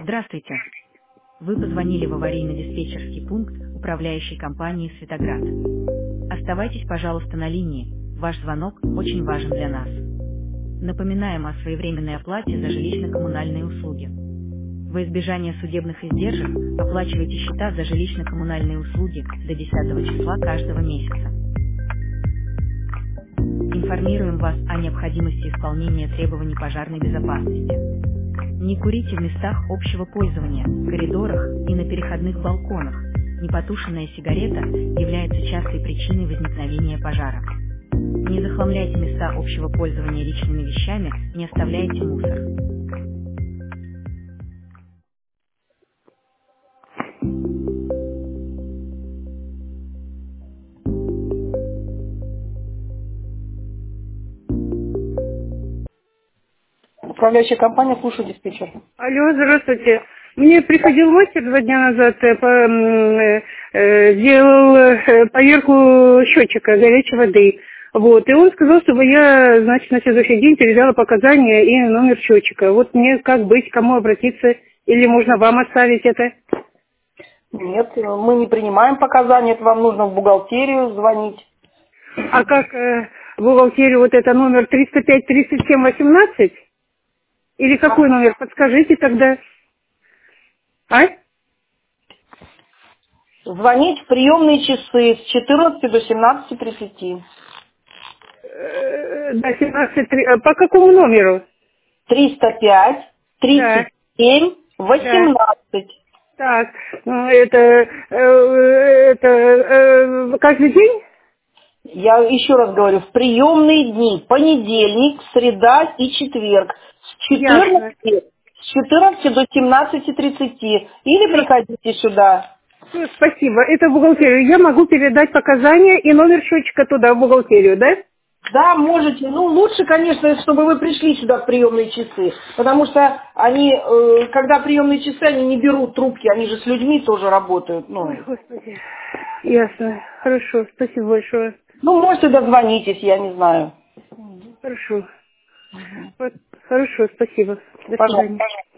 Здравствуйте. Вы позвонили в аварийно-диспетчерский пункт управляющей компании «Светоград». Оставайтесь, пожалуйста, на линии. Ваш звонок очень важен для нас. Напоминаем о своевременной оплате за жилищно-коммунальные услуги. Во избежание судебных издержек оплачивайте счета за жилищно-коммунальные услуги до 10 числа каждого месяца. Информируем вас о необходимости исполнения требований пожарной безопасности. Не курите в местах общего пользования, коридорах и на переходных балконах. Непотушенная сигарета является частой причиной возникновения пожара. Не захламляйте места общего пользования личными вещами, не оставляйте мусор. Управляющая компания, слушаю диспетчер. Алло, здравствуйте. Мне приходил мастер 2 дня назад, делал поверку счетчика горячей воды. Вот, и он сказал, чтобы я, значит, на следующий день передала показания и номер счетчика. Вот мне как быть, к кому обратиться, или можно вам оставить это? Нет, мы не принимаем показания, это вам нужно в бухгалтерию звонить. А как в бухгалтерию вот это номер 305 37 18? Или какой номер? Подскажите тогда. А? Звонить в приемные часы с 14 до 17:30. Да, 17, по какому номеру? 305 37 18. Так, ну, это каждый день? Я еще раз говорю, в приемные дни, понедельник, среда и четверг. С 14 до 17:30. Или приходите сюда. Ну, спасибо. Это в бухгалтерию. Я могу передать показания и номер счетчика туда, в бухгалтерию, да? Да, можете. Ну, лучше, конечно, чтобы вы пришли сюда в приемные часы. Потому что они, когда приемные часы, они не берут трубки, они же с людьми тоже работают. Ой, Господи. Ясно. Хорошо. Спасибо большое. Ну, можете дозвонитесь, я не знаю. Хорошо. Вот. Хорошо, спасибо. До Пожалуйста. свидания.